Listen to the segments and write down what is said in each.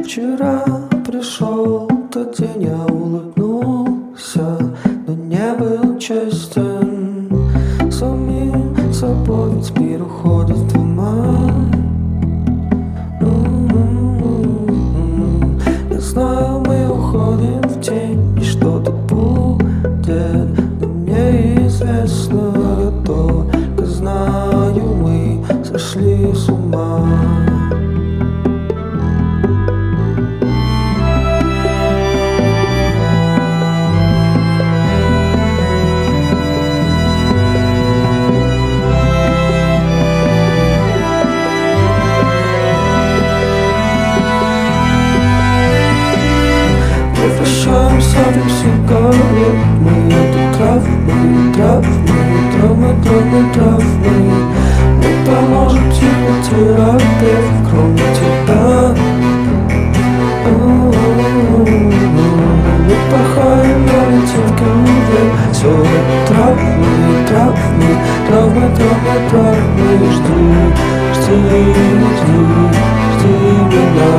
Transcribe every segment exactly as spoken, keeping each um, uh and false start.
Вчера пришел тот день, я улыбнулся, но не был честен самим собой, ведь мир уходит в туман. М-м-м. Я знаю, мы уходим в тень, и что-то будет, но мне известно, я только знаю, мы сошли с ума. Мы это травмы, травмы, травмы, травмы, травмы. Не поможет психотерапевт, кроме тебя. Мы пахаем на летинке муве. Все травмы, травмы, травмы, травмы, травмы. Жди, жди, жди, жди меня.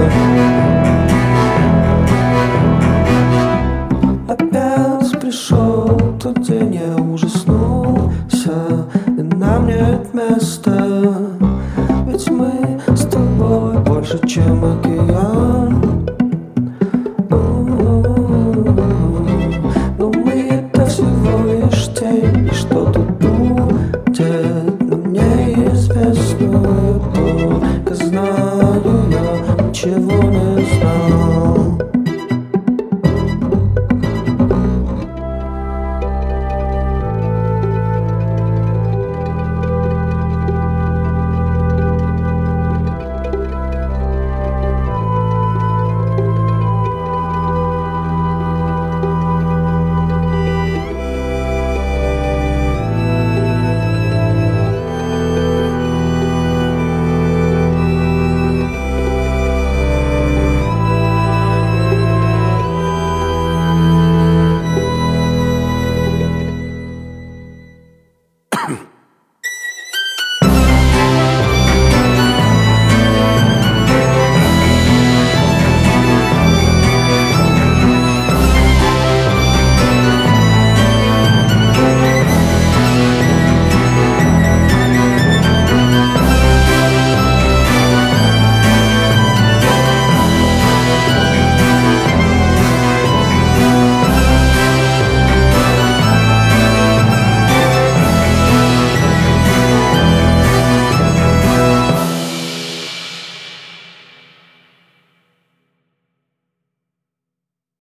Пришел тот день, я ужаснулся, и нам нет места, ведь мы с тобой больше, чем океан. Но мы это всего лишь тень, и что тут будет, но мне известно, я только знаю, я ничего не